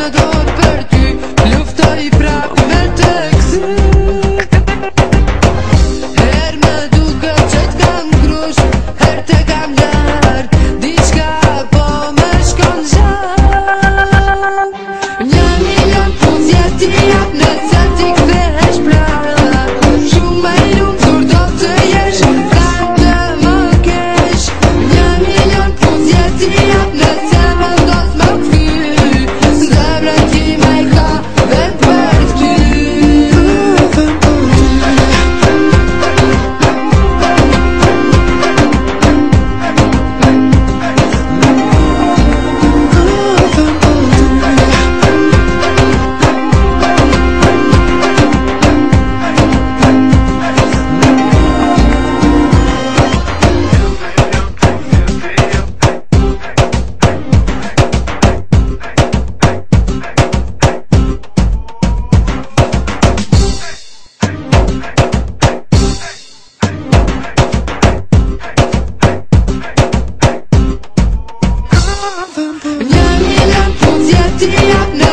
me dorë për ty, luftoj prap me të kësy. Her me duke që t'kam grush, her te kam lart, diçka po me shkon zhan. 1 milion puzje ti jap nëse ti kthehesh prapa, shumë me lumtur do të jesh, vete më kesh. 1 milion puzje ti jap nëse vendos me kthy, zemra time i ka vend për ty. Ti jap